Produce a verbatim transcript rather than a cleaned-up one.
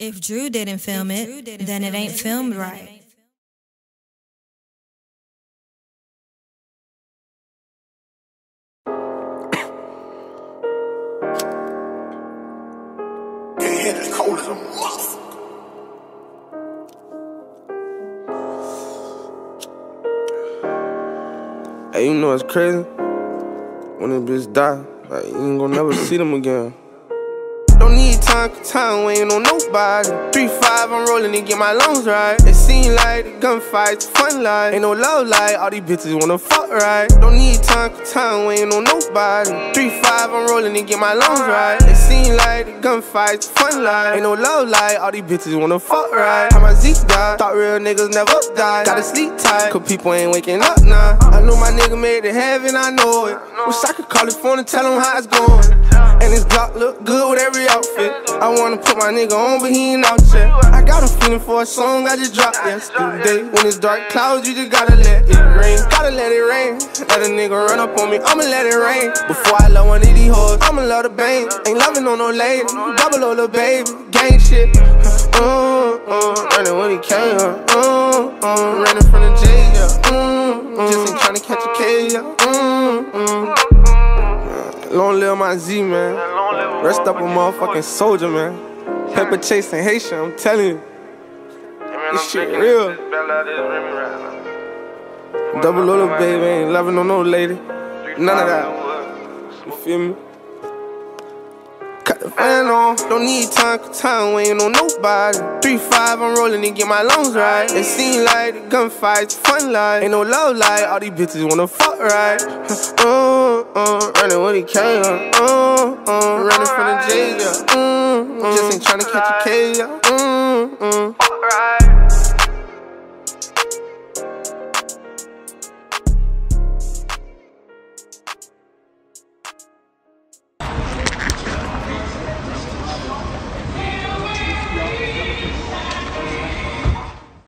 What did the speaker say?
If Drew didn't film it, then it ain't filmed right. Yeah, it's cold as a motherfucker. Hey, you know what's crazy? When a bitch die, like, you ain't gonna never see them again. Don't need time, cause time waiting on nobody. three five, I'm rolling to get my lungs right. It seem like the gunfights fun like. Ain't no love like, all these bitches wanna fuck right. Don't need time, cause time waiting on nobody. three five, I'm rolling to get my lungs right. It seem like the gunfights fun like. Ain't no love like, all these bitches wanna fuck right. How my Zeke died, thought real niggas never die. Gotta sleep tight, cause people ain't waking up now. I know my nigga made it heaven, I know it. Wish I could call his phone and tell him how it's going. And his Glock look good with every outfit. I wanna put my nigga on, but he ain't out yet. I got a feeling for a song I just dropped yesterday. When it's dark clouds, you just gotta let it rain. Gotta let it rain. Let a nigga run up on me, I'ma let it rain. Before I love one of these hoes, I'ma love the bang. Ain't loving on no lady, double O the baby, gang shit. Uh, uh, running when he came, uh, uh, running from the jail, yeah. uh, uh, Just ain't tryna catch a K, yeah. uh, uh. Long live my Z, man. Rest up a motherfucking soldier, man. Pepper chasing Haitian, I'm telling you. This shit real. Double little baby, ain't loving on no lady. None of that. You feel me? Cut the fan on. Don't need time, cause time waiting on nobody. three five, I'm rolling to get my lungs right. It seem like the gunfights fun like. Ain't no love like, all these bitches wanna fuck right. uh, uh, running when he came, uh, uh, running from the jail, yeah. uh, uh, Just ain't tryna catch a K, yeah. uh, uh.